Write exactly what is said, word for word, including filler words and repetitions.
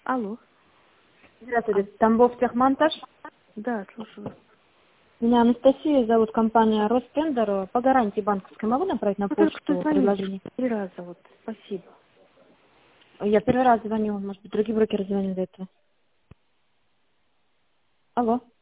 Алло. Здравствуйте, Тамбов техмонтаж. Да, слушаю. Меня Анастасия зовут, компания Ростендер. По гарантии банковской могу направить на Вы только что почту звоните предложение? три раза, вот, спасибо. Я первый раз звоню, может быть, другие брокеры звонят до этого. Алло.